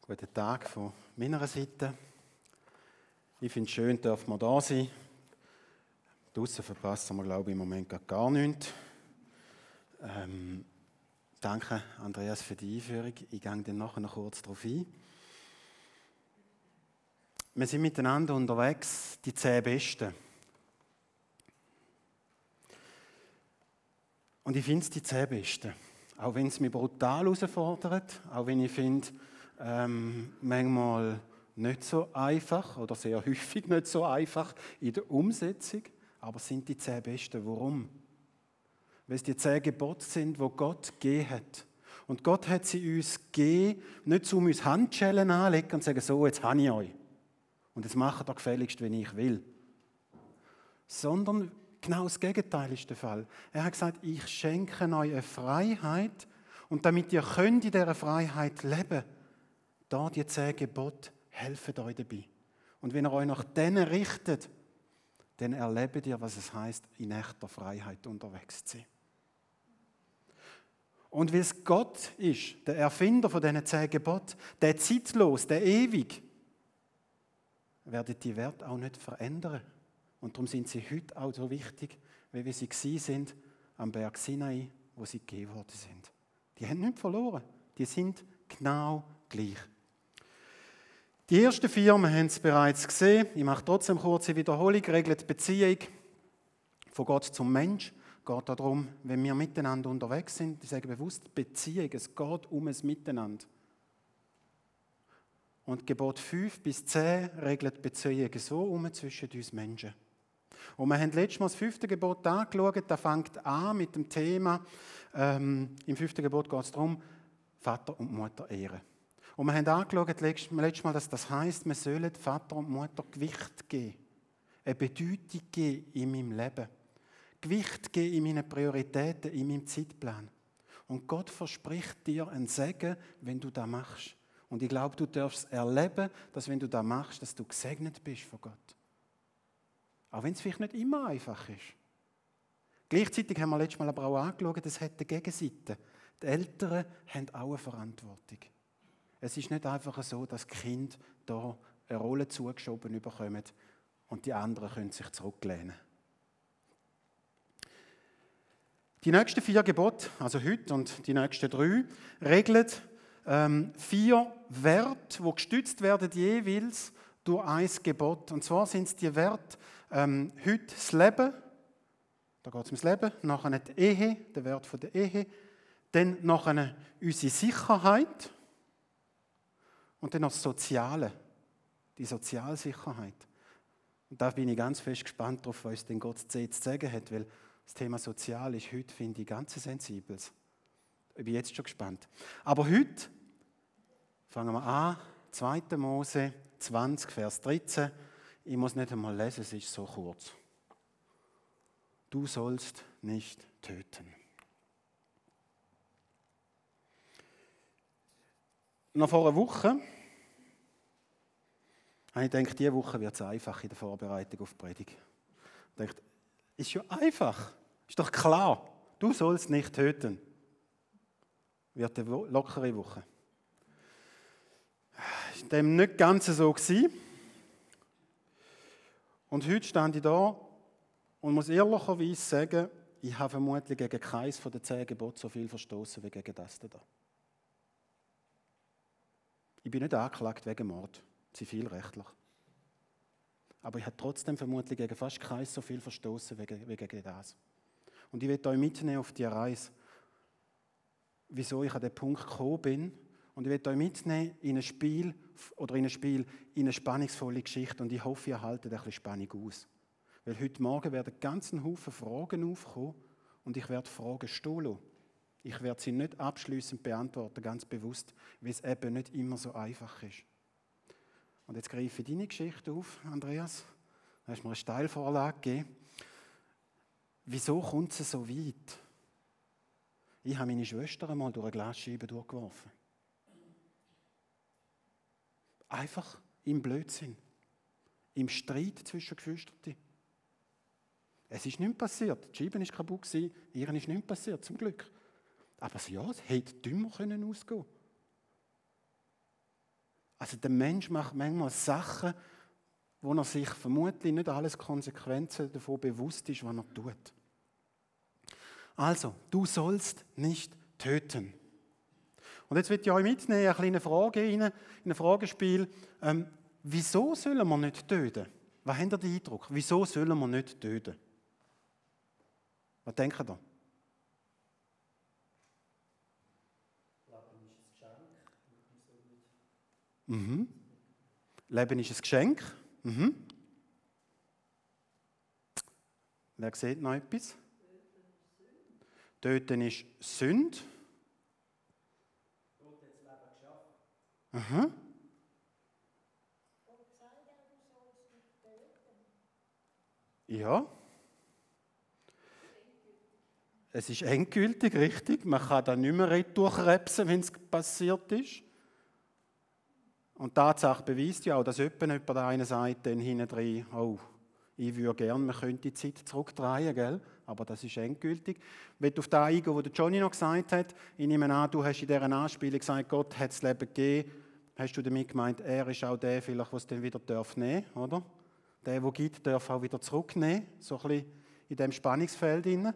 Guten Tag von meiner Seite. Ich finde es schön, dass wir da sein. Draussen verpassen wir, glaube ich, im Moment gar nichts. Danke, Andreas, für die Einführung. Ich gehe dann nachher noch kurz darauf ein. Wir sind miteinander unterwegs, die 10 Besten. Und ich finde es die 10 Besten. Auch wenn es mich brutal herausfordert, auch wenn ich finde, manchmal nicht so einfach oder sehr häufig nicht so einfach in der Umsetzung, aber es sind die 10 Besten. Warum? Weil es die 10 Gebote sind, die Gott gegeben hat. Und Gott hat sie uns gegeben, nicht um uns Handschellen anzulegen und zu sagen, so, jetzt habe ich euch. Und jetzt macht ihr gefälligst, wenn ich will. Sondern genau das Gegenteil ist der Fall. Er hat gesagt, ich schenke euch eine Freiheit und damit ihr könnt in dieser Freiheit leben, da die 10 Gebote helfen euch dabei. Und wenn ihr euch nach denen richtet, dann erlebt ihr, was es heisst, in echter Freiheit unterwegs zu sein. Und weil es Gott ist, der Erfinder von diesen 10 Geboten, der zeitlos, der ewig, werden die Werte auch nicht verändern. Und darum sind sie heute auch so wichtig, wie sie sind am Berg Sinai, wo sie gegeben worden sind. Die haben nichts verloren. Die sind genau gleich. Die ersten 4, wir haben es bereits gesehen, ich mache trotzdem eine kurze Wiederholung, regelt die Beziehung von Gott zum Mensch. Es geht darum, wenn wir miteinander unterwegs sind, ich sage bewusst Beziehung, es geht um ein Miteinander. Und Gebot 5 bis 10 regelt die Beziehung so zwischen uns Menschen. Und wir haben letztes Mal das 5. Gebot angeschaut, das fängt an mit dem Thema, im 5. Gebot geht es darum, Vater und Mutter ehren. Und wir haben angeschaut, letztes Mal, dass das heisst, wir sollen Vater und Mutter Gewicht geben, eine Bedeutung geben in meinem Leben, Gewicht geben in meinen Prioritäten, in meinem Zeitplan. Und Gott verspricht dir einen Segen, wenn du das machst. Und ich glaube, du darfst erleben, dass wenn du das machst, dass du gesegnet bist von Gott. Auch wenn es vielleicht nicht immer einfach ist. Gleichzeitig haben wir letztes Mal aber auch angeschaut, es hat eine Gegenseite. Die Eltern haben auch eine Verantwortung. Es ist nicht einfach so, dass die Kinder hier eine Rolle zugeschoben bekommen und die anderen können sich zurücklehnen. Die nächsten 4 Gebote, also heute und die nächsten 3, regeln 4 Werte, die gestützt werden jeweils durch ein Gebot. Und zwar sind es die Werte, heute das Leben, da geht es ums Leben, nachher die Ehe, der Wert von der Ehe, dann nachher unsere Sicherheit und dann noch das Soziale, die Sozialsicherheit. Und da bin ich ganz fest gespannt darauf, was denn Gott zu sagen hat, weil das Thema Sozial ist heute, finde ich, ganz sensibles. Ich bin jetzt schon gespannt. Aber heute fangen wir an, 2. Mose 20, Vers 13. Ich muss nicht einmal lesen, es ist so kurz. Du sollst nicht töten. Noch vor einer Woche habe ich gedacht, diese Woche wird es einfach in der Vorbereitung auf die Predigt. Ich dachte, ist ja einfach, ist doch klar, du sollst nicht töten. Wird eine lockere Woche. Das war dem nicht ganz so gewesen. Und heute stand ich da und muss ehrlicherweise sagen, ich habe vermutlich gegen keines von den 10 Geboten so viel verstoßen wie gegen das da. Ich bin nicht angeklagt wegen Mord, zivilrechtlich. Aber ich habe trotzdem vermutlich gegen fast keins so viel verstoßen wie gegen das. Und ich will euch mitnehmen auf die Reise, wieso ich an den Punkt gekommen bin. Und ich will euch mitnehmen in ein Spiel, in eine spannungsvolle Geschichte. Und ich hoffe, ihr haltet ein bisschen Spannung aus. Weil heute Morgen werden ganz Haufen Fragen aufkommen und ich werde Fragen stehen lassen. Ich werde sie nicht abschliessend beantworten, ganz bewusst, weil es eben nicht immer so einfach ist. Und jetzt greife ich deine Geschichte auf, Andreas. Du hast mir eine Steilvorlage gegeben. Wieso kommt es so weit? Ich habe meine Schwester einmal durch eine Glasscheibe durchgeworfen. Einfach im Blödsinn. Im Streit zwischen Geschwistern. Es ist nichts passiert. Die Scheibe war kaputt, ihr ist nichts passiert, zum Glück. Aber ja, es hätte dümmer ausgehen können. Also der Mensch macht manchmal Sachen, wo er sich vermutlich nicht alles Konsequenzen davon bewusst ist, was er tut. Also, du sollst nicht töten. Und jetzt will ich euch mitnehmen, eine kleine Frage rein, in ein Fragespiel. Wieso sollen wir nicht töten? Was habt ihr den Eindruck? Wieso sollen wir nicht töten? Was denkt ihr? Mhm. Leben ist ein Geschenk. Mhm. Wer sieht noch etwas? Töten ist Sünde. Gott hat das Leben geschaffen. Mhm. Ja. Es ist endgültig, richtig. Man kann da nicht mehr durchkrebsen, wenn es passiert ist. Und die Tatsache beweist ja auch, dass jemand einer sagt, dann hinten drin, oh, ich würde gerne, man könnte die Zeit zurückdrehen, gell? Aber das ist endgültig. Ich will auf das eingehen, was Johnny noch gesagt hat. Ich nehme an, du hast in dieser Anspielung gesagt, Gott hat das Leben gegeben. Hast du damit gemeint, er ist auch der, vielleicht, der es dann wieder nehmen darf, oder? Der gibt, darf auch wieder zurücknehmen. So ein bisschen in diesem Spannungsfeld drin.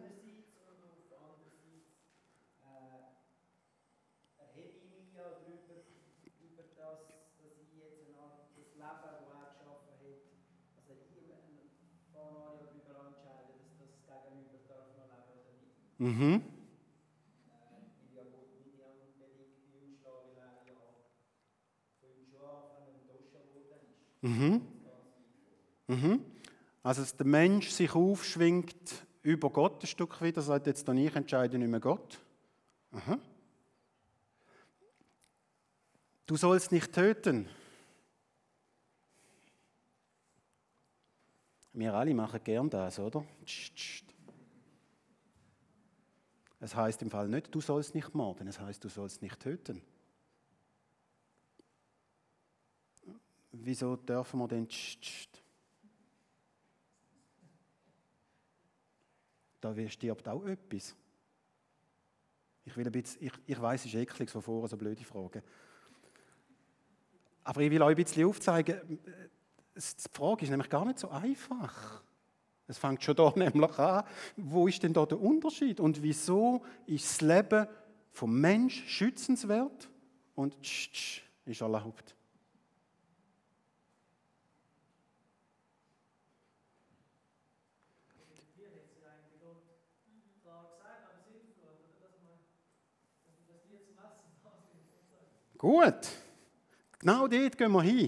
Mhm. Ich habe Gott nicht unbedingt beurschlagen, weil er ja von ihm schon anfangen enttäuscht worden ist. Mhm. Mhm. Also, dass der Mensch sich aufschwingt über Gott ein Stück wieder, sagt jetzt dann ich entscheide nicht mehr Gott. Aha. Du sollst nicht töten. Wir alle machen gern das, oder? Es heißt im Fall nicht, du sollst nicht morden, es heißt, du sollst nicht töten. Wieso dürfen wir denn Da stirbt auch etwas. Ich weiss, es ist eklig, so vorher so blöde Fragen. Aber ich will euch ein bisschen aufzeigen, die Frage ist nämlich gar nicht so einfach. Es fängt schon da nämlich an, wo ist denn da der Unterschied? Und wieso ist das Leben vom Menschen schützenswert und ist erlaubt? Gut, genau dort gehen wir hin.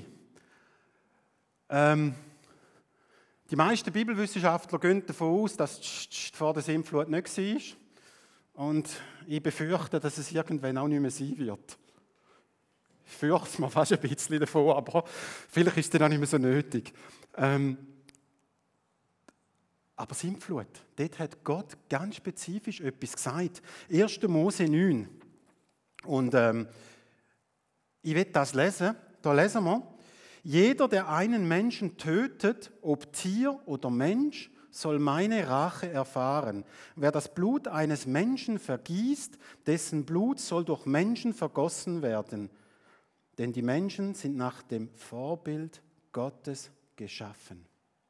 Die meisten Bibelwissenschaftler gehen davon aus, dass vor der Sintflut nicht war. Und ich befürchte, dass es irgendwann auch nicht mehr sein wird. Ich fürchte es mir fast ein bisschen davon, aber vielleicht ist es dann auch nicht mehr so nötig. Aber Sintflut, dort hat Gott ganz spezifisch etwas gesagt. 1. Mose 9. Und ich will das lesen. Da lesen wir. Jeder, der einen Menschen tötet, ob Tier oder Mensch, soll meine Rache erfahren. Wer das Blut eines Menschen vergießt, dessen Blut soll durch Menschen vergossen werden. Denn die Menschen sind nach dem Vorbild Gottes geschaffen.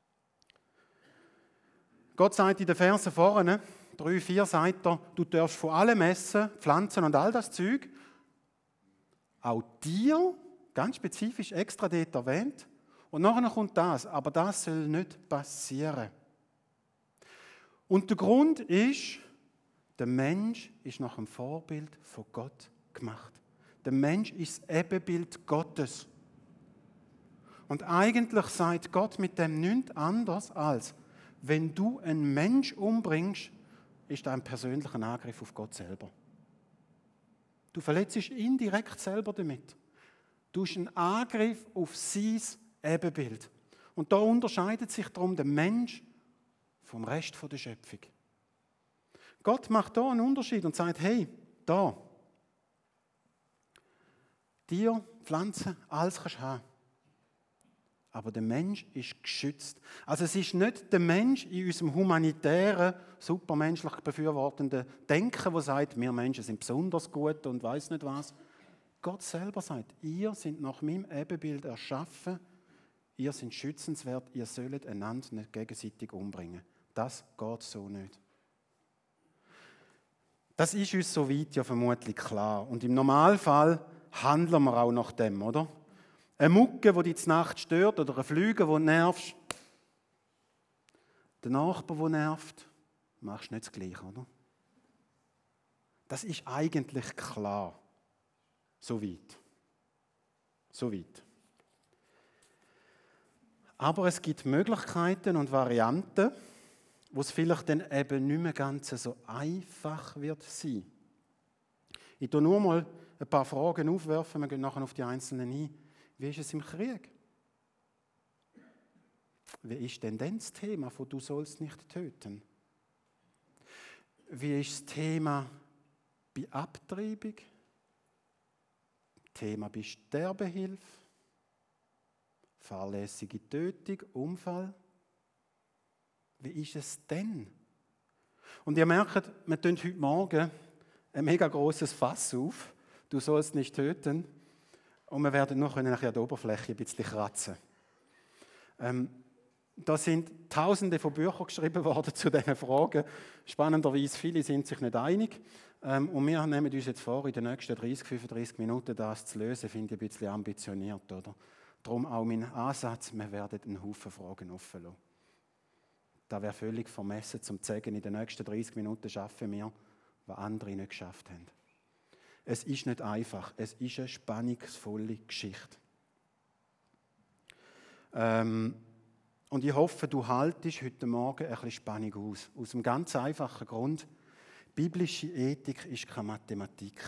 Gott sagt in den Versen vorne, 3, 4 sagt er, du darfst von allem essen, Pflanzen und all das Zeug. Auch Tier, ganz spezifisch extra dort erwähnt. Und nachher kommt das, aber das soll nicht passieren. Und der Grund ist, der Mensch ist nach dem Vorbild von Gott gemacht. Der Mensch ist das Ebenbild Gottes. Und eigentlich sagt Gott mit dem nichts anderes als, wenn du einen Mensch umbringst, ist das ein persönlicher Angriff auf Gott selber. Du verletzt dich indirekt selber damit. Du hast einen Angriff auf sein Ebenbild. Und da unterscheidet sich darum der Mensch vom Rest der Schöpfung. Gott macht da einen Unterschied und sagt, hey, da, Tier, Pflanzen, alles kannst du haben. Aber der Mensch ist geschützt. Also es ist nicht der Mensch in unserem humanitären, supermenschlich befürwortenden Denken, der sagt, wir Menschen sind besonders gut und weiss nicht was. Gott selber sagt, ihr seid nach meinem Ebenbild erschaffen, ihr seid schützenswert, ihr sollt einander nicht gegenseitig umbringen. Das geht so nicht. Das ist uns soweit ja vermutlich klar. Und im Normalfall handeln wir auch nach dem, oder? Eine Mucke, die dich zur Nacht stört, oder ein Flüge, der nervt. Der Nachbar, der nervt, machst du nicht das Gleiche, oder? Das ist eigentlich klar. Soweit. Soweit. Aber es gibt Möglichkeiten und Varianten, wo es vielleicht dann eben nicht mehr ganz so einfach wird sein. Ich tue nur mal ein paar Fragen aufwerfen, wir gehen nachher auf die einzelnen ein. Wie ist es im Krieg? Wie ist denn das Thema von «Du sollst nicht töten»? Wie ist das Thema bei Abtreibung? Thema bei Sterbehilfe? Fahrlässige Tötung, Unfall? Wie ist es denn? Und ihr merkt, wir tun heute Morgen ein mega grosses Fass auf. Du sollst nicht töten. Und wir werden noch an der Oberfläche ein bisschen kratzen. Da sind Tausende von Büchern geschrieben worden zu diesen Fragen. Spannenderweise, viele sind sich nicht einig. Und wir nehmen uns jetzt vor, in den nächsten 30, 35 Minuten das zu lösen, finde ich ein bisschen ambitioniert, oder? Darum auch mein Ansatz, wir werden einen Haufen Fragen offen lassen. Das wäre völlig vermessen, um zu sagen, in den nächsten 30 Minuten schaffen wir, was andere nicht geschafft haben. Es ist nicht einfach, es ist eine spannungsvolle Geschichte. Und ich hoffe, du haltest heute Morgen ein bisschen Spannung aus. Aus einem ganz einfachen Grund. Biblische Ethik ist keine Mathematik.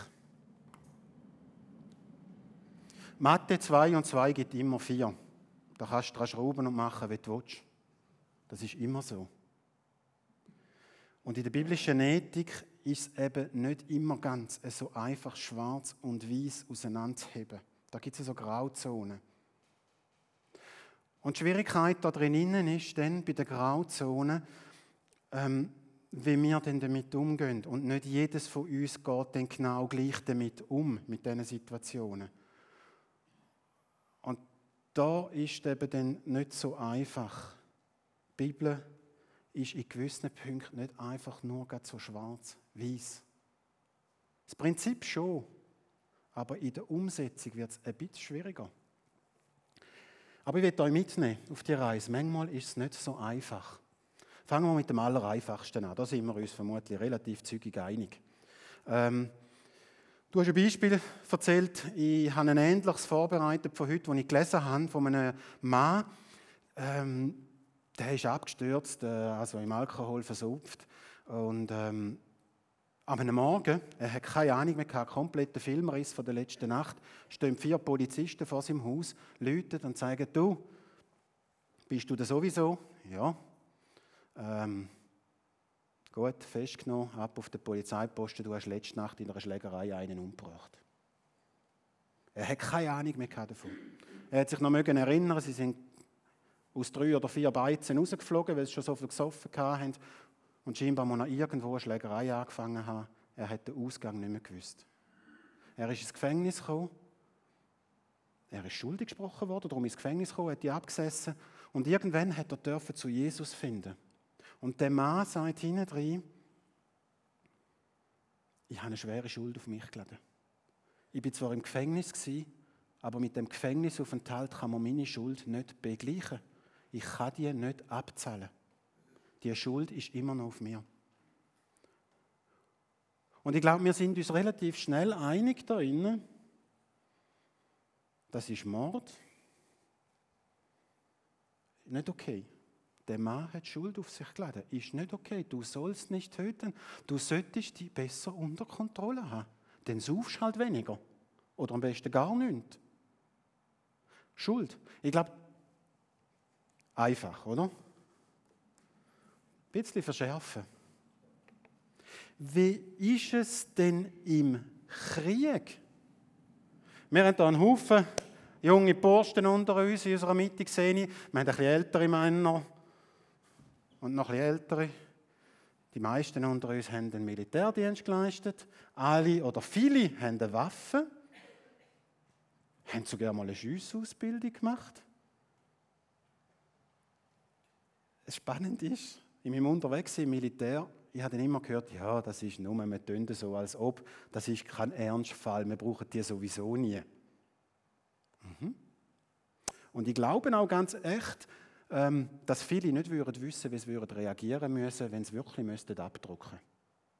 Mathe 2 und 2 gibt immer 4. Da kannst du dran schrauben und machen, wie du willst. Das ist immer so. Und in der biblischen Ethik ist es eben nicht immer ganz so einfach, schwarz und weiß auseinanderzuheben. Da gibt es so Grauzonen. Und die Schwierigkeit da drinnen ist dann bei den Grauzonen, wie wir denn damit umgehen. Und nicht jedes von uns geht dann genau gleich damit um, mit diesen Situationen. Und da ist es eben dann nicht so einfach. Die Bibel ist in gewissen Punkten nicht einfach nur so schwarz-weiß. Das Prinzip schon, aber in der Umsetzung wird es ein bisschen schwieriger. Aber ich will euch mitnehmen auf die Reise. Manchmal ist es nicht so einfach. Fangen wir mit dem Allereinfachsten an. Da sind wir uns vermutlich relativ zügig einig. Du hast ein Beispiel erzählt. Ich habe ein ähnliches vorbereitet von heute, das ich gelesen habe, von einem Mann. Der ist abgestürzt, also im Alkohol versupft. Und am Morgen, er hat keine Ahnung mehr gehabt, kompletter Filmriss von der letzten Nacht, stehen 4 Polizisten vor seinem Haus, läuten und sagen, du, bist du da sowieso? Ja. Gut, festgenommen, ab auf den Polizeiposten, du hast letzte Nacht in einer Schlägerei einen umgebracht. Er hat keine Ahnung mehr gehabt davon. Er hat sich noch erinnern, sie sind aus 3 oder 4 Beizen rausgeflogen, weil sie schon so viel gesoffen hatten. Und scheinbar muss er irgendwo eine Schlägerei angefangen haben. Er hat den Ausgang nicht mehr gewusst. Er ist ins Gefängnis gekommen. Er ist schuldig gesprochen worden, darum ins Gefängnis gekommen, hat die abgesessen. Und irgendwann hat er zu Jesus finden. Und der Mann sagt hinein, ich habe eine schwere Schuld auf mich geladen. Ich war zwar im Gefängnis, aber mit dem Gefängnisaufenthalt kann man meine Schuld nicht begleichen. Ich kann die nicht abzahlen. Die Schuld ist immer noch auf mir. Und ich glaube, wir sind uns relativ schnell einig darin, das ist Mord. Nicht okay. Der Mann hat Schuld auf sich geladen. Ist nicht okay. Du sollst nicht töten. Du solltest dich besser unter Kontrolle haben. Dann saufst du halt weniger. Oder am besten gar nichts. Schuld. Ich glaube, einfach, oder? Ein bisschen verschärfen. Wie ist es denn im Krieg? Wir haben hier einen Haufen junge Burschen unter uns in unserer Mitte gesehen. Wir haben ein bisschen ältere Männer und noch ein bisschen ältere. Die meisten unter uns haben den Militärdienst geleistet. Alle oder viele haben eine Waffe. haben sogar mal eine Schiessausbildung gemacht. Das Spannende ist, in meinem Unterwegssein im Militär, ich habe dann immer gehört, ja, das ist nur, wir tun so, als ob, das ist kein Ernstfall, wir brauchen die sowieso nie. Und ich glaube auch ganz echt, dass viele nicht würden wissen, wie sie reagieren müssen, wenn sie wirklich abdrucken müssten.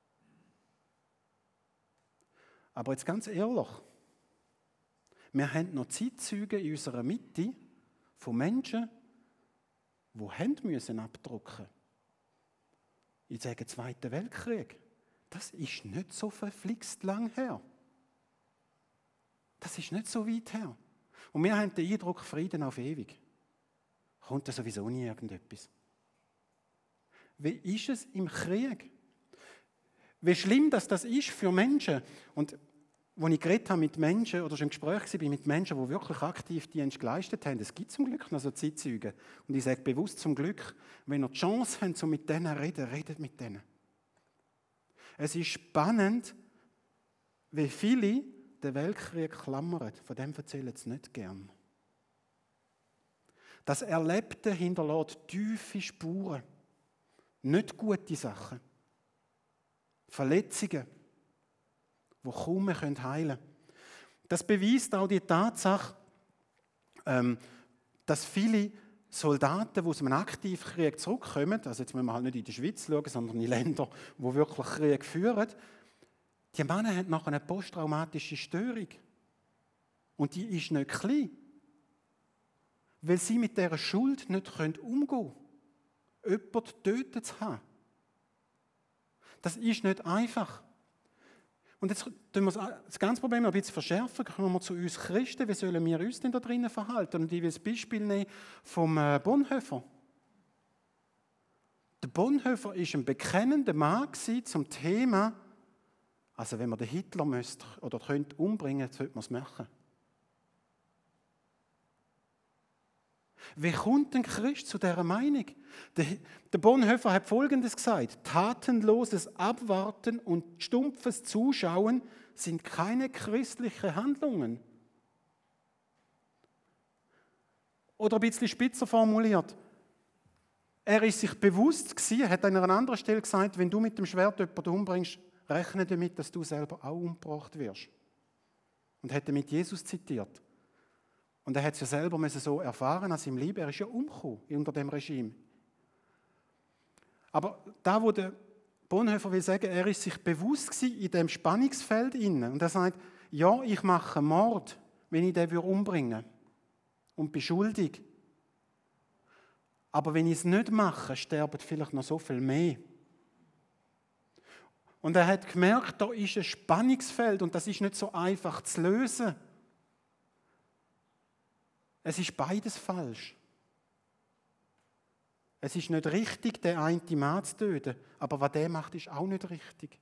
Aber jetzt ganz ehrlich, wir haben noch Zeitzeugen in unserer Mitte von Menschen, die abdrucken mussten. Ich sage Zweiten Weltkrieg. Das ist nicht so verflixt lang her. Das ist nicht so weit her. Und wir haben den Eindruck, Frieden auf ewig. Kommt da sowieso nie irgendetwas. Wie ist es im Krieg? Wie schlimm das ist für Menschen. Und als ich geredet habe mit Menschen oder schon im Gespräch war mit Menschen, die wirklich aktiv Dienst geleistet haben, es gibt zum Glück noch so Zeitzeugen. Und ich sage bewusst zum Glück, wenn ihr die Chance habt, so mit denen zu reden, redet mit denen. Es ist spannend, wie viele den Weltkrieg klammern. Von dem erzählen sie nicht gern. Das Erlebte hinterlässt tiefe Spuren. Nicht gute Sachen. Verletzungen, die kaum mehr heilen können. Das beweist auch die Tatsache, dass viele Soldaten, die aus einem Aktivkrieg zurückkommen, also jetzt müssen wir halt nicht in die Schweiz schauen, sondern in Länder, die wirklich Krieg führen, die Männer haben nachher eine posttraumatische Störung. Und die ist nicht klein. Weil sie mit dieser Schuld nicht umgehen können. Jemanden töten zu haben. Das ist nicht einfach. Und jetzt tun wir das ganze Problem noch ein bisschen verschärfen. Kommen wir zu uns Christen. Wie sollen wir uns denn da drinnen verhalten? Und ich will das Beispiel nehmen vom Bonhoeffer. Der Bonhoeffer war ein bekennender Mann zum Thema, also wenn man den Hitler müsste oder könnte umbringen, sollte man es machen. Wie kommt ein Christ zu dieser Meinung? Der Bonhoeffer hat Folgendes gesagt: Tatenloses Abwarten und stumpfes Zuschauen sind keine christlichen Handlungen. Oder ein bisschen spitzer formuliert: Er ist sich bewusst gewesen, hat an einer anderen Stelle gesagt, wenn du mit dem Schwert jemanden umbringst, rechne damit, dass du selber auch umgebracht wirst. Und hat damit Jesus zitiert. Und er hat es ja selber so erfahren als im Leben. Er ist ja umgekommen unter dem Regime. Aber da, wo der Bonhoeffer will sagen, er ist sich bewusst gewesen in dem Spannungsfeld inne. Und er sagt, ja, ich mache Mord, wenn ich den umbringen würde. Und bin schuldig. Aber wenn ich es nicht mache, sterben vielleicht noch so viel mehr. Und er hat gemerkt, da ist ein Spannungsfeld und das ist nicht so einfach zu lösen. Es ist beides falsch. Es ist nicht richtig, den einen Mann zu töten, aber was der macht, ist auch nicht richtig.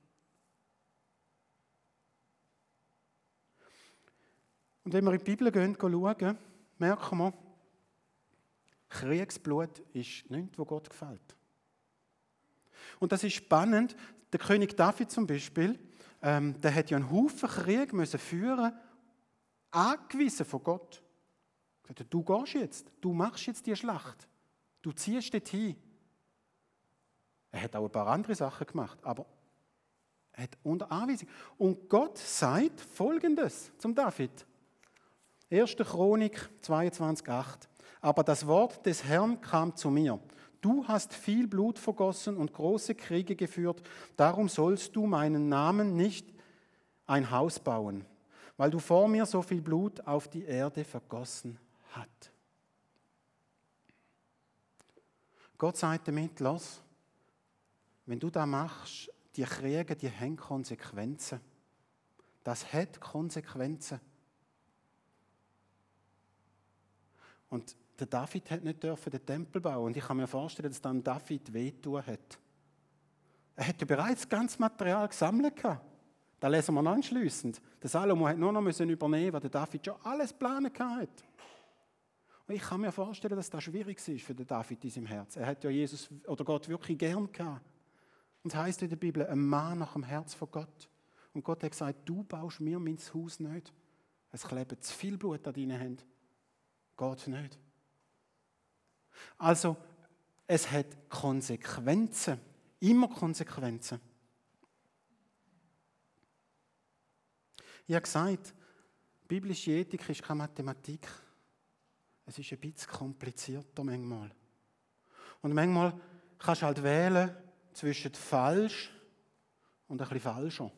Und wenn wir in die Bibel gehen, schauen, merken wir, Kriegsblut ist nichts, was Gott gefällt. Und das ist spannend. Der König David zum Beispiel, der hat ja einen Haufen Krieg müssen führen, angewiesen von Gott. Er sagte, du gehst jetzt, du machst jetzt die Schlacht, du ziehst dorthin. Er hat auch ein paar andere Sachen gemacht, aber er hat unter Anweisung. Und Gott sagt Folgendes zum David. 1. Chronik 22,8. Aber das Wort des Herrn kam zu mir. Du hast viel Blut vergossen und große Kriege geführt, darum sollst du meinen Namen nicht ein Haus bauen, weil du vor mir so viel Blut auf die Erde vergossen hat. Gott sagt damit, lass, wenn du das machst, die Kriege, die haben Konsequenzen. Das hat Konsequenzen. Und der David hat nicht dürfen den Tempel bauen. Und ich kann mir vorstellen, dass dann David wehtun hat. Er hatte bereits ganz Material gesammelt. Da lesen wir noch anschliessend. Der Salomo hat nur noch übernehmen, was der David schon alles geplant hat. Und ich kann mir vorstellen, dass das schwierig ist für den David in seinem Herz. Er hat ja Jesus oder Gott wirklich gern gehabt. Und es heisst in der Bibel, ein Mann nach dem Herz von Gott. Und Gott hat gesagt, du baust mir mein Haus nicht. es kleben zu viel Blut an deinen Händen. Geht nicht. Also, es hat Konsequenzen. Immer Konsequenzen. Ich habe gesagt, biblische Ethik ist keine Mathematik. Es ist ein bisschen komplizierter manchmal. Und manchmal kannst du halt wählen zwischen falsch und ein bisschen falscher.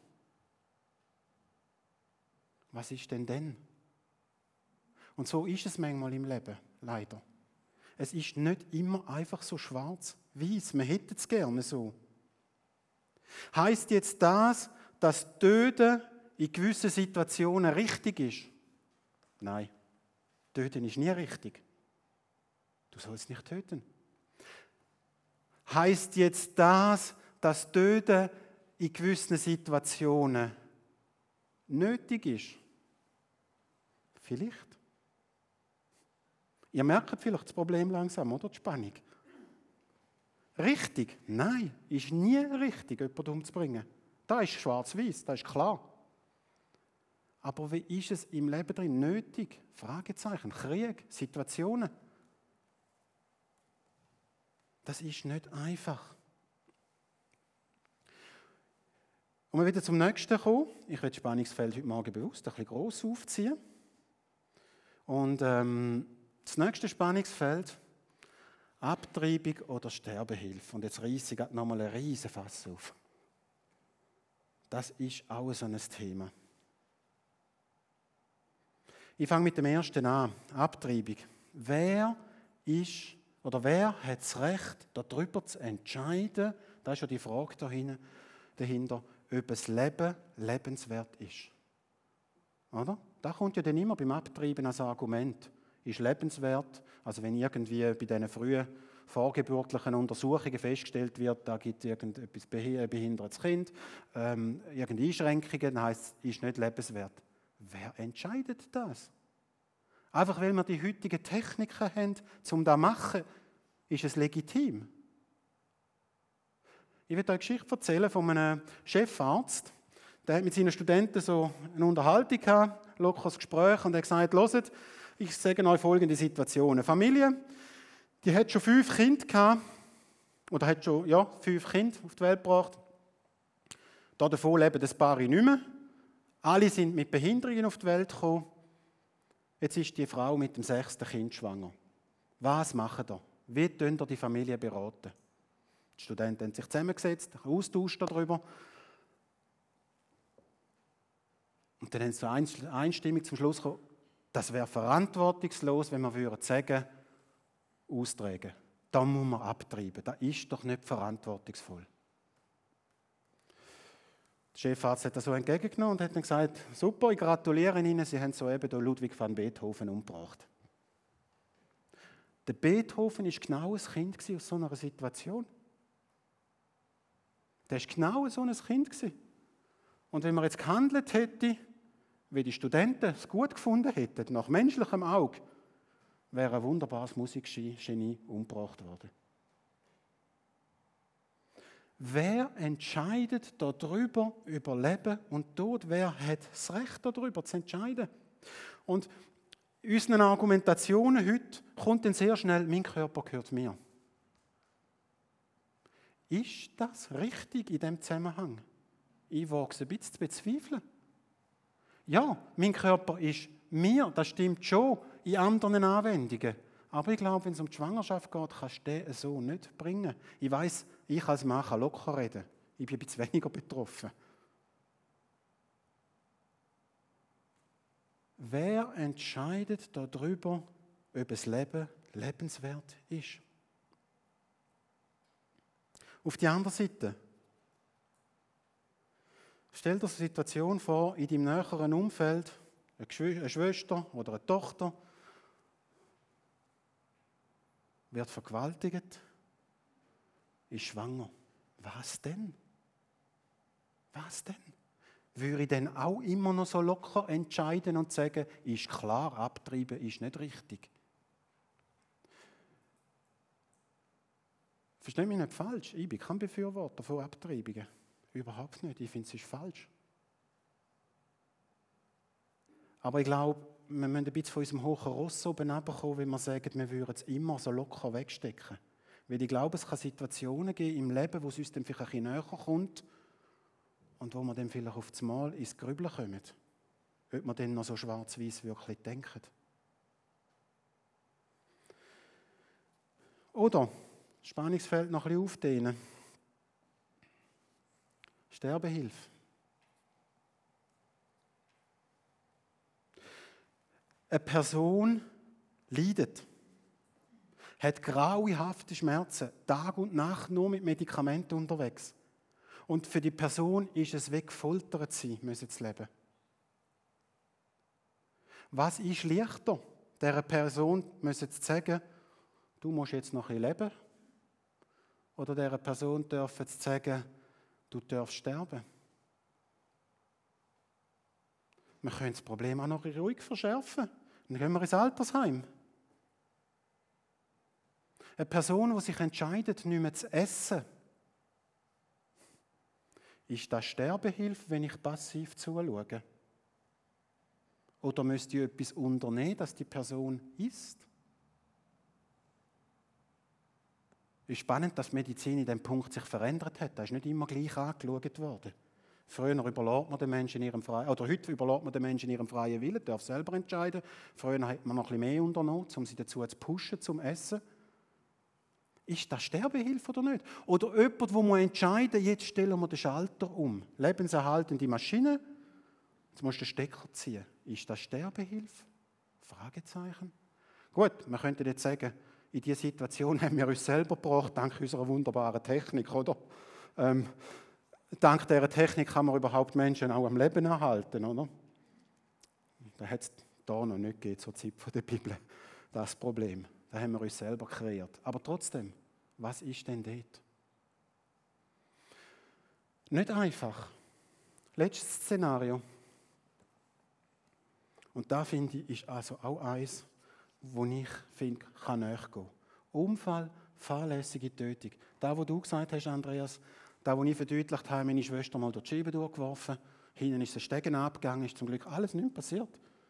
Was ist denn? Und so ist es manchmal im Leben, leider. Es ist nicht immer einfach so schwarz-weiß. Man hätte es gerne so. Heißt jetzt das, dass Töten in gewissen Situationen richtig ist? Nein, töten ist nie richtig. Du sollst nicht töten. Heißt jetzt das, dass Töten in gewissen Situationen nötig ist? Vielleicht. Ihr merkt vielleicht das Problem langsam, oder? Die Spannung. Richtig? Nein, ist nie richtig, jemanden umzubringen. Das ist schwarz-weiß, das ist klar. Aber wie ist es im Leben drin nötig? Fragezeichen, Krieg, Situationen. Das ist nicht einfach. Und wir wieder zum nächsten kommen. Ich will das Spannungsfeld heute Morgen bewusst ein bisschen gross aufziehen. Und das nächste Spannungsfeld, Abtreibung oder Sterbehilfe. Und jetzt reisse ich nochmal einen riesen Fass auf. Das ist auch so ein Thema. Ich fange mit dem ersten an, Abtreibung. Wer hat das Recht, darüber zu entscheiden, das ist ja die Frage dahinter, ob das Leben lebenswert ist. Oder? Das kommt ja dann immer beim Abtreiben als Argument. Ist lebenswert, also wenn irgendwie bei diesen frühen vorgeburtlichen Untersuchungen festgestellt wird, da gibt es irgendetwas behindertes Kind, irgendeine Einschränkungen, dann heisst es, ist nicht lebenswert. Wer entscheidet das? Einfach weil wir die heutigen Techniken haben, um das zu machen, ist es legitim. Ich will euch eine Geschichte erzählen von einem Chefarzt, der hat mit seinen Studenten so eine Unterhaltung gehabt, ein lockeres Gespräch, und er hat gesagt, hört, ich sage euch folgende Situation. Eine Familie, die hat schon 5 Kinder gehabt, oder hat schon 5 Kinder auf die Welt gebracht. Davon leben ein paar nicht mehr. Alle sind mit Behinderungen auf die Welt gekommen. Jetzt ist die Frau mit dem 6. Kind schwanger. Was machen wir? Wie beraten ihr die Familie beraten? Die Studenten haben sich zusammengesetzt, austauscht darüber. Und dann haben sie so einstimmig zum Schluss gekommen, das wäre verantwortungslos, wenn wir sagen, austragen. Da muss man abtreiben. Das ist doch nicht verantwortungsvoll. Der Chefarzt hat das so entgegengenommen und hat dann gesagt, super, ich gratuliere Ihnen, Sie haben soeben Ludwig van Beethoven umgebracht. Der Beethoven war genau ein Kind aus so einer Situation. Der war genau so ein Kind. Und wenn man jetzt gehandelt hätte, wie die Studenten es gut gefunden hätten, nach menschlichem Auge, wäre ein wunderbares Musikgenie umgebracht worden. Wer entscheidet darüber, über Leben und Tod? Wer hat das Recht darüber zu entscheiden? Und in unseren Argumentationen heute kommt dann sehr schnell, mein Körper gehört mir. Ist das richtig in diesem Zusammenhang? Ich wage es ein bisschen zu bezweifeln. Ja, mein Körper ist mir, das stimmt schon in anderen Anwendungen. Aber ich glaube, wenn es um die Schwangerschaft geht, kannst du den so nicht bringen. Ich weiss, ich als Mann kann locker reden. Ich bin ein bisschen weniger betroffen. Wer entscheidet darüber, ob das Leben lebenswert ist? Auf die andere Seite. Stell dir eine Situation vor, in deinem näheren Umfeld, eine Schwester oder eine Tochter wird vergewaltigt, ist schwanger. Was denn? Was denn? Würde ich dann auch immer noch so locker entscheiden und sagen, ist klar, abtreiben ist nicht richtig? Versteht mich nicht falsch, ich bin kein Befürworter von Abtreibungen. Überhaupt nicht, ich finde es ist falsch. Aber ich glaube, wir müssen ein bisschen von unserem hohen Ross oben runterkommen, wenn wir sagen, wir würden es immer so locker wegstecken. Weil ich glaube, es kann Situationen geben im Leben, wo es uns dann vielleicht ein bisschen näher kommt und wo wir dann vielleicht auf das Mal ins Grübeln kommen. Ob wir dann noch so schwarz-weiß wirklich denken. Oder das Spannungsfeld noch ein bisschen aufdehnen. Sterbehilfe. Eine Person leidet, hat grauenhafte Schmerzen, Tag und Nacht nur mit Medikamenten unterwegs. Und für die Person ist es weggefoltert sein, müssen zu leben. Was ist leichter, dieser Person müssen zu sagen, du musst jetzt noch ein bisschen leben? Oder dieser Person dürfen zu sagen, du darfst sterben? Wir können das Problem auch noch ruhig verschärfen. Dann gehen wir ins Altersheim. Eine Person, die sich entscheidet, nicht mehr zu essen, ist das Sterbehilfe, wenn ich passiv zuschaue? Oder müsste ich etwas unternehmen, dass die Person isst? Es ist spannend, dass die Medizin in diesem Punkt sich verändert hat. Das ist nicht immer gleich angeschaut worden. Früher überlässt man den Menschen in ihrem freien, oder heute überlässt man den Menschen in ihrem freien Willen, darf selber entscheiden. Früher hat man noch ein bisschen mehr unternommen, um sie dazu zu pushen, zum Essen. Ist das Sterbehilfe oder nicht? Oder jemand, wo man entscheiden, jetzt stellen wir den Schalter um. Lebenserhaltende Maschine, jetzt musst du den Stecker ziehen. Ist das Sterbehilfe? Fragezeichen. Gut, wir könnten jetzt sagen, in dieser Situation haben wir uns selber gebracht, dank unserer wunderbaren Technik, oder? Dank dieser Technik kann man überhaupt Menschen auch am Leben erhalten, oder? Das hat es da noch nicht gegeben, zur Zeit der Bibel, das Problem. Da haben wir uns selber kreiert. Aber trotzdem, was ist denn dort? Nicht einfach. Letztes Szenario. Und da finde ich, ist also auch eins, wo ich finde, kann nachgehen. Unfall, fahrlässige Tötung. Da, wo du gesagt hast, Andreas, da, wo ich verdeutlicht habe, meine Schwester mal durch die Scheibe durchgeworfen, hinten ist der Stegen abgegangen, ist zum Glück alles nicht passiert.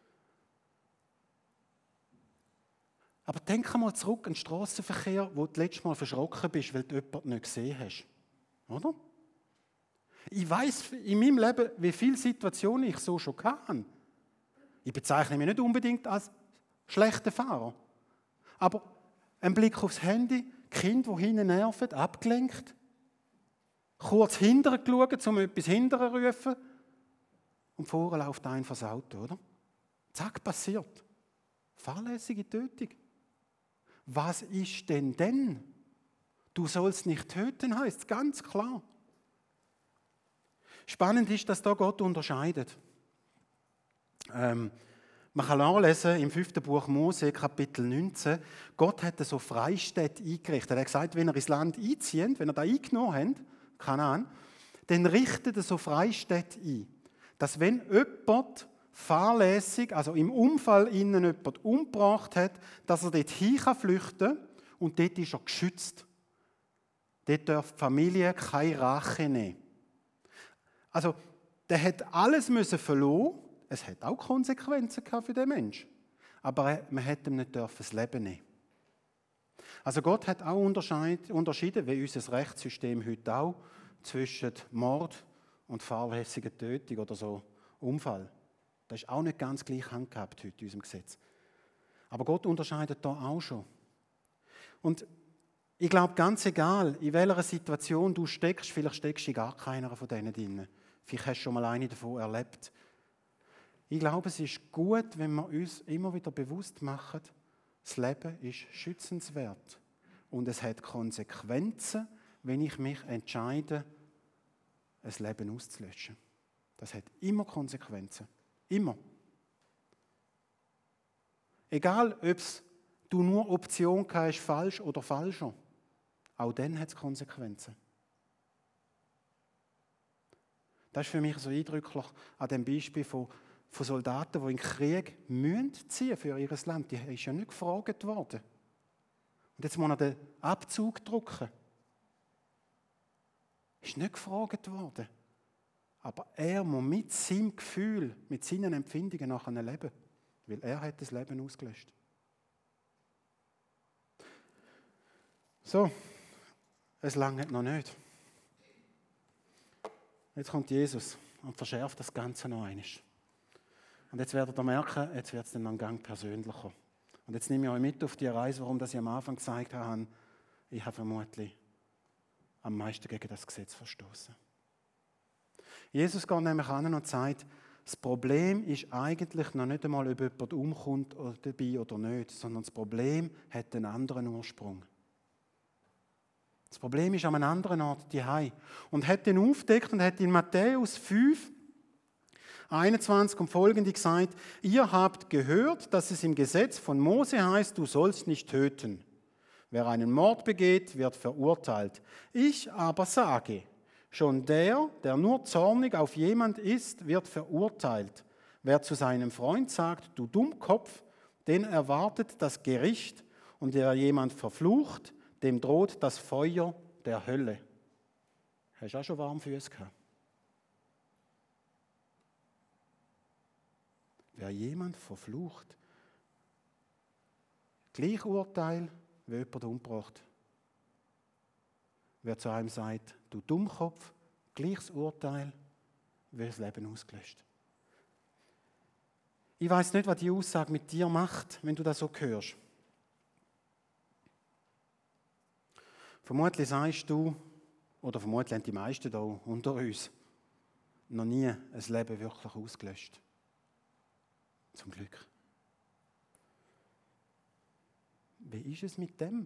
Aber denk mal zurück an den Strassenverkehr, wo du letztes Mal verschrocken bist, weil du jemanden nicht gesehen hast. Oder? Ich weiss in meinem Leben, wie viele Situationen ich so schon hatte. Ich bezeichne mich nicht unbedingt als schlechter Fahrer. Aber ein Blick aufs Handy, Kind, die hinten nerven, abgelenkt, kurz hinterher geschaut, um etwas hinterher zu rufen und vorne läuft ein das Auto, oder? Zack, passiert. Fahrlässige Tötung. Was ist denn? Du sollst nicht töten, heißt es ganz klar. Spannend ist, dass da Gott unterscheidet. Man kann nachlesen im 5. Buch Mose, Kapitel 19, Gott hat so Freistädte eingerichtet. Er hat gesagt, wenn er ins Land einzieht, wenn er da eingenommen hat, Kanaan, dann richtet er so Freistädte ein. Dass wenn jemand fahrlässig, also im Unfall innen jemand umgebracht hat, dass er dort hin flüchten kann und dort ist er geschützt. Dort darf die Familie keine Rache nehmen. Also, der hat alles verloren. Es hat auch Konsequenzen für den Menschen. Aber man hätte ihm nicht das Leben nehmen. Also Gott hat auch unterschieden, wie unser Rechtssystem heute auch, zwischen Mord und fahrlässiger Tötung oder so Unfall. Das ist auch nicht ganz gleich handhabt heute in unserem Gesetz. Aber Gott unterscheidet da auch schon. Und ich glaube, ganz egal, in welcher Situation du steckst, vielleicht steckst du in gar keiner von denen drin. Vielleicht hast du schon mal eine davon erlebt. Ich glaube, es ist gut, wenn wir uns immer wieder bewusst machen, das Leben ist schützenswert. Und es hat Konsequenzen, wenn ich mich entscheide, ein Leben auszulöschen. Das hat immer Konsequenzen. Immer. Egal, ob du nur Option hast, falsch oder falscher. Auch dann hat es Konsequenzen. Das ist für mich so eindrücklich an dem Beispiel von Soldaten, die in den Krieg ziehen für ihr Land. Die ist ja nicht gefragt worden. Und jetzt muss er den Abzug drucken. Ist nicht gefragt worden. Aber er muss mit seinem Gefühl, mit seinen Empfindungen nachher leben. Weil er hat das Leben ausgelöscht. So, es langt noch nicht. Jetzt kommt Jesus und verschärft das Ganze noch einmal. Und jetzt werdet ihr merken, jetzt wird es dann noch einen Gang persönlicher. Und jetzt nehme ich euch mit auf die Reise, warum ich am Anfang gesagt habe, ich habe vermutlich am meisten gegen das Gesetz verstoßen. Jesus geht nämlich an und sagt, das Problem ist eigentlich noch nicht einmal, ob jemand umkommt dabei oder nicht, sondern das Problem hat einen anderen Ursprung. Das Problem ist an einem anderen Ort daheim. Und hat den aufgedeckt und hat in Matthäus 5, 21 und folgende gesagt, ihr habt gehört, dass es im Gesetz von Mose heißt, du sollst nicht töten. Wer einen Mord begeht, wird verurteilt. Ich aber sage, schon der nur zornig auf jemand ist, wird verurteilt. Wer zu seinem Freund sagt, du Dummkopf, den erwartet das Gericht, und wer jemand verflucht, dem droht das Feuer der Hölle. Hast du auch schon warm Füße gehabt? Wer jemand verflucht, gleich Urteil, wie jemand umgebracht. Wer zu einem sagt, du Dummkopf, gleiches Urteil, wie das Leben ausgelöscht. Ich weiß nicht, was die Aussage mit dir macht, wenn du das so hörst. Vermutlich sagst du, oder vermutlich haben die meisten da unter uns, noch nie ein Leben wirklich ausgelöscht. Zum Glück. Wie ist es mit dem?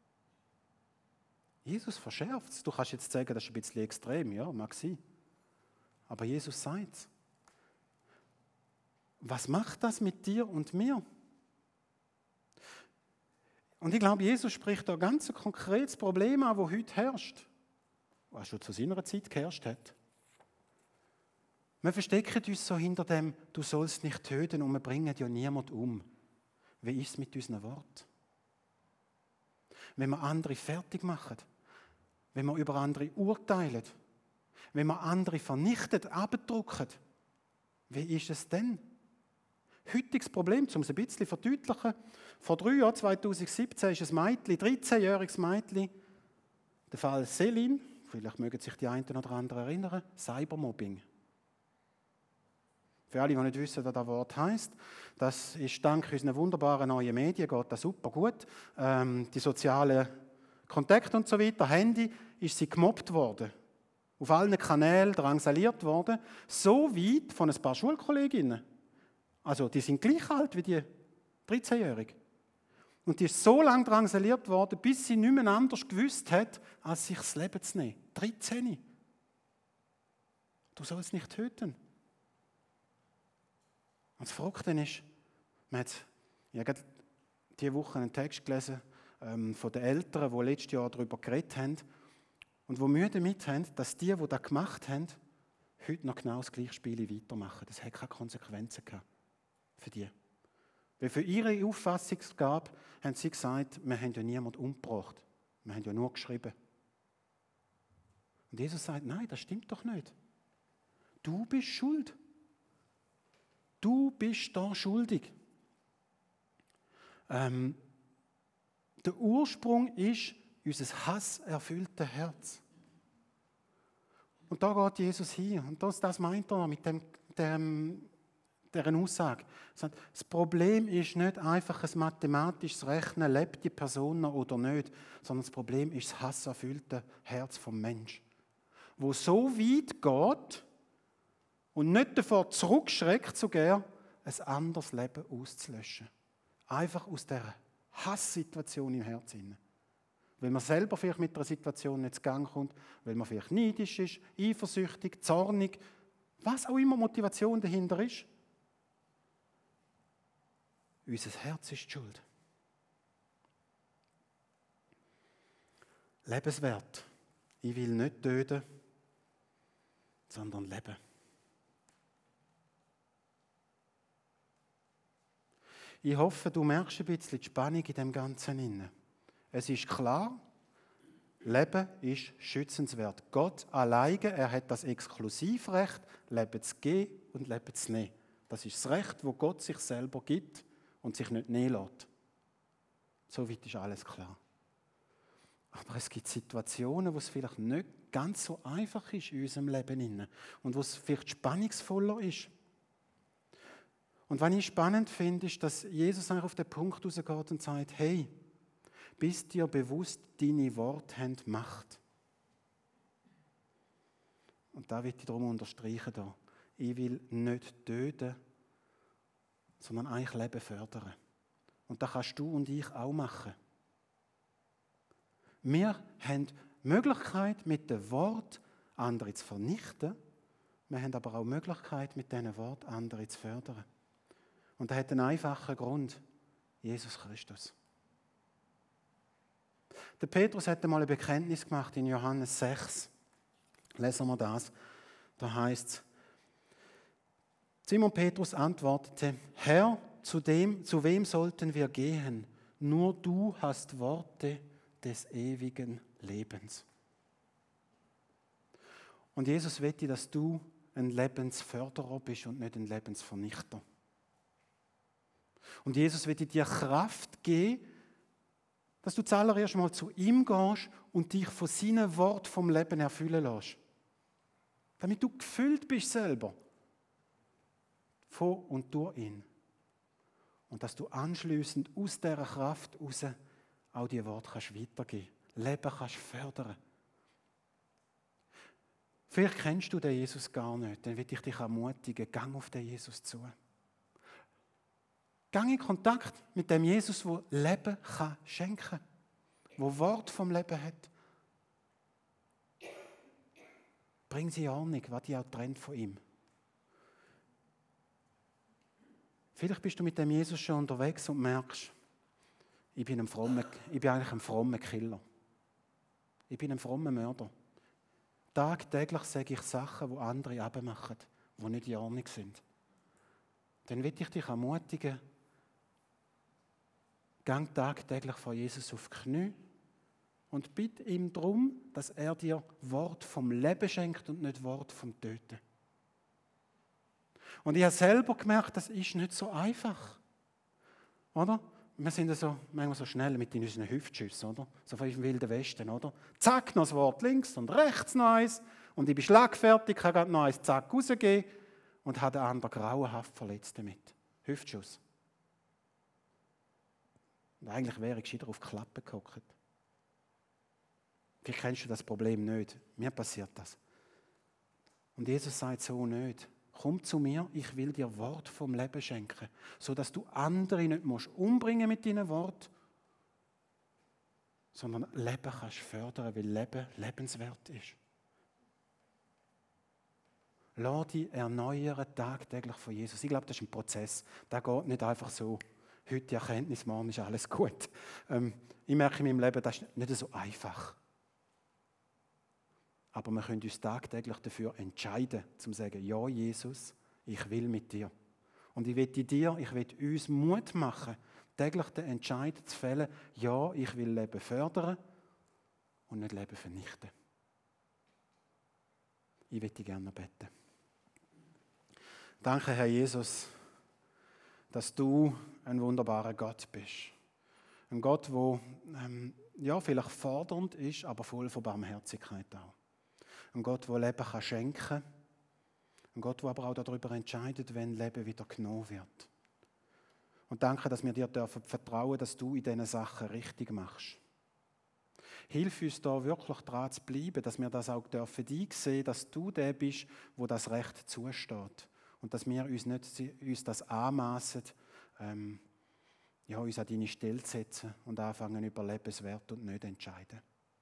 Jesus verschärft es. Du kannst jetzt sagen, das ist ein bisschen extrem, ja, mag sein. Aber Jesus sagt es. Was macht das mit dir und mir? Und ich glaube, Jesus spricht da ein ganz konkretes Problem an, das heute herrscht. Was schon zu seiner Zeit geherrscht hat. Wir verstecken uns so hinter dem, du sollst nicht töten, und wir bringen ja niemand um. Wie ist es mit unseren Worten? Wenn wir andere fertig machen, wenn wir über andere urteilen, wenn wir andere vernichten, abdrucken, wie ist es denn? Heutiges Problem, um es ein bisschen zu verdeutlichen, vor 3 Jahren, 2017, ist ein Mädchen, 13-jähriges Mädchen, der Fall Selin, vielleicht mögen sich die einen oder anderen erinnern, Cybermobbing. Für alle, die nicht wissen, was das Wort heisst, das ist dank unseren wunderbaren neuen Medien, geht das super gut. Die sozialen Kontakte und so weiter, Handy, ist sie gemobbt worden. Auf allen Kanälen drangsaliert worden, so weit von ein paar Schulkolleginnen. Also die sind gleich alt wie die 13-Jährige. Und die ist so lange drangsaliert worden, bis sie nicht mehr anders gewusst hat, als sich das Leben zu nehmen. 13. Du sollst nicht töten. Und das Verrückte ist, ich habe diese Woche einen Text gelesen von den Eltern, die letztes Jahr darüber geredet haben und die Mühe damit haben, dass die das gemacht haben, heute noch genau das gleiche Spiel weitermachen. Das hat keine Konsequenzen gehabt für die. Weil für ihre Auffassungsgabe haben sie gesagt, wir haben ja niemanden umgebracht. Wir haben ja nur geschrieben. Und Jesus sagt, nein, das stimmt doch nicht. Du bist schuld. Du bist da schuldig. Der Ursprung ist unser hasserfülltes Herz. Und da geht Jesus hin. Und das meint er mit dieser Aussage. Das Problem ist nicht einfach ein mathematisches Rechnen, lebt die Person noch oder nicht, sondern das Problem ist das hasserfüllte Herz vom Menschen, wo so weit geht und nicht davor zurückschreckt, sogar ein anderes Leben auszulöschen. Einfach aus dieser Hasssituation im Herzen. Weil man selber vielleicht mit einer Situation nicht zu Gang kommt, weil man vielleicht neidisch ist, eifersüchtig, zornig, was auch immer Motivation dahinter ist. Unser Herz ist die Schuld. Lebenswert. Ich will nicht töten, sondern leben. Ich hoffe, du merkst ein bisschen die Spannung in dem Ganzen. Es ist klar, Leben ist schützenswert. Gott alleine, er hat das Exklusivrecht, Leben zu geben und Leben zu nehmen. Das ist das Recht, das Gott sich selber gibt und sich nicht nehmen lässt. Soweit ist alles klar. Aber es gibt Situationen, wo es vielleicht nicht ganz so einfach ist in unserem Leben und wo es vielleicht spannungsvoller ist. Und was ich spannend finde, ist, dass Jesus eigentlich auf den Punkt rausgeht und sagt, hey, bist dir bewusst, deine Worte haben Macht. Und da will ich darum unterstreichen. Ich will nicht töten, sondern eigentlich Leben fördern. Und das kannst du und ich auch machen. Wir haben die Möglichkeit, mit dem Wort andere zu vernichten. Wir haben aber auch die Möglichkeit, mit diesen Worten andere zu fördern. Und das hat einen einfachen Grund. Jesus Christus. Der Petrus hat einmal ein Bekenntnis gemacht in Johannes 6. Lesen wir das. Da heißt es, Simon Petrus antwortete, Herr, zu wem sollten wir gehen? Nur du hast Worte des ewigen Lebens. Und Jesus möchte, dass du ein Lebensförderer bist und nicht ein Lebensvernichter. Und Jesus möchte dir Kraft geben, dass du zuallererst mal zu ihm gehst und dich von seinem Wort vom Leben erfüllen lässt. Damit du gefüllt bist selber. Von und durch ihn. Und dass du anschliessend aus dieser Kraft heraus auch die Worte kannst weitergeben kannst. Leben kannst fördern. Vielleicht kennst du den Jesus gar nicht, dann will ich dich ermutigen, gang auf den Jesus zu. Gang in Kontakt mit dem Jesus, der Leben kann schenken kann, der Wort vom Leben hat. Bring sie in Ordnung, was dich auch trennt von ihm. Vielleicht bist du mit dem Jesus schon unterwegs und merkst, ich bin eigentlich ein frommer Killer. Ich bin ein frommer Mörder. Tagtäglich sage ich Sachen, die andere abmachen, die nicht in Ordnung sind. Dann will ich dich ermutigen, gang tagtäglich vor Jesus auf die Knie und bitte ihm darum, dass er dir Wort vom Leben schenkt und nicht Wort vom Töten. Und ich habe selber gemerkt, das ist nicht so einfach. Oder? Wir sind ja so, manchmal so schnell mit unseren Hüftschüssen, oder? So von dem Wilden Westen, oder? Zack, noch das Wort links und rechts noch eins. Und ich bin schlagfertig, kann gerade noch eins zack rausgehen und habe den anderen grauenhaft verletzt damit. Hüftschuss. Und eigentlich wäre ich gescheiter auf die Klappe gehockt. Vielleicht kennst du das Problem nicht. Mir passiert das. Und Jesus sagt so nicht. Komm zu mir, ich will dir Wort vom Leben schenken, sodass du andere nicht umbringen mit deinen Worten, sondern Leben kannst fördern, weil Leben lebenswert ist. Lass dich erneuern tagtäglich von Jesus. Ich glaube, das ist ein Prozess. Das geht nicht einfach so, heute die Erkenntnis, morgen ist alles gut. Ich merke in meinem Leben, das ist nicht so einfach. Aber wir können uns tagtäglich dafür entscheiden, zu sagen, ja Jesus, ich will mit dir. Und ich will uns Mut machen, täglich den Entscheid zu fällen, ja, ich will Leben fördern und nicht Leben vernichten. Ich möchte gerne beten. Danke, Herr Jesus, dass du ein wunderbarer Gott bist. Ein Gott, der vielleicht fordernd ist, aber voll von Barmherzigkeit auch. Ein Gott, der Leben schenken kann. Ein Gott, der aber auch darüber entscheidet, wenn Leben wieder genommen wird. Und danke, dass wir dir vertrauen dürfen, dass du in diesen Sachen richtig machst. Hilf uns da wirklich dran zu bleiben, dass wir das auch einsehen dürfen, dass du der bist, wo das Recht zusteht. Und dass wir uns das anmassen, uns an deine Stelle zu setzen und anfangen über Lebenswert und nicht entscheiden.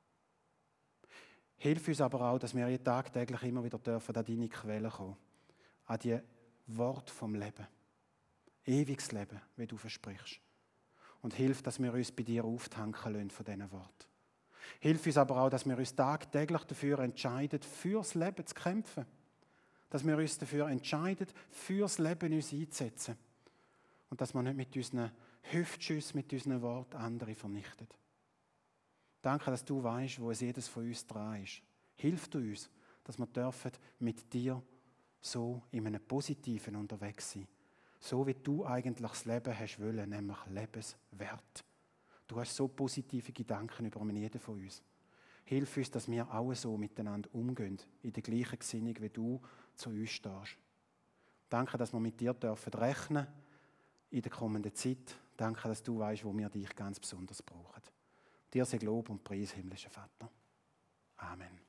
Hilf uns aber auch, dass wir tagtäglich immer wieder dürfen an deine Quelle kommen, an die Worte vom Leben. Ewiges Leben, wie du versprichst. Und hilf, dass wir uns bei dir auftanken lassen von diesen Worten. Hilf uns aber auch, dass wir uns tagtäglich dafür entscheiden, fürs Leben zu kämpfen. Dass wir uns dafür entscheiden, fürs Leben uns einzusetzen. Und dass wir nicht mit unseren Hüftschüssen, mit unseren Worten andere vernichten. Danke, dass du weißt, wo es jedes von uns dran ist. Hilf du uns, dass wir dürfen mit dir so in einem Positiven unterwegs sein. So wie du eigentlich das Leben hast wollen, nämlich lebenswert. Du hast so positive Gedanken über jeden von uns. Hilf uns, dass wir auch so miteinander umgehen, in der gleichen Gesinnung, wie du zu uns stehst. Danke, dass wir mit dir dürfen rechnen in der kommenden Zeit. Danke, dass du weißt, wo wir dich ganz besonders brauchen. Dir sei Lob und Preis, himmlischer Vater. Amen.